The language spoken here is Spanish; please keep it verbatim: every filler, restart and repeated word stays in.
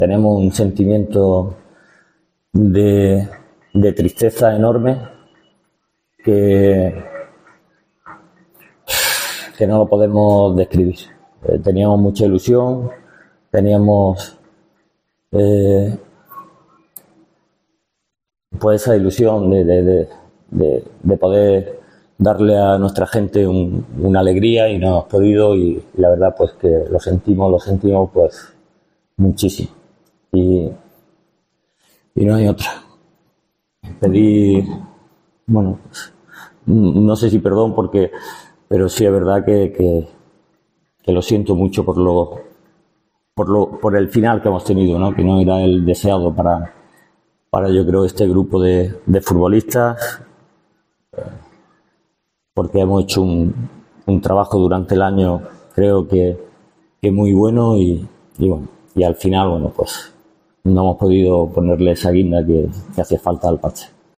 tenemos un sentimiento de, de tristeza enorme que, que no lo podemos describir. Eh, teníamos mucha ilusión, teníamos eh, pues esa ilusión de, de, de, de, de poder darle a nuestra gente un, una alegría y no hemos podido, y, y la verdad pues que lo sentimos, lo sentimos pues muchísimo, y, y no hay otra. Pedir, bueno, no sé si perdón porque, pero sí es verdad que, que, que lo siento mucho por lo, por lo, por el final que hemos tenido, ¿no? Que no era el deseado para, para yo creo este grupo de, de futbolistas, porque hemos hecho un, un trabajo durante el año, creo que, que muy bueno, y, y bueno, y al final, bueno, pues no hemos podido ponerle esa guinda que, que hacía falta al parche.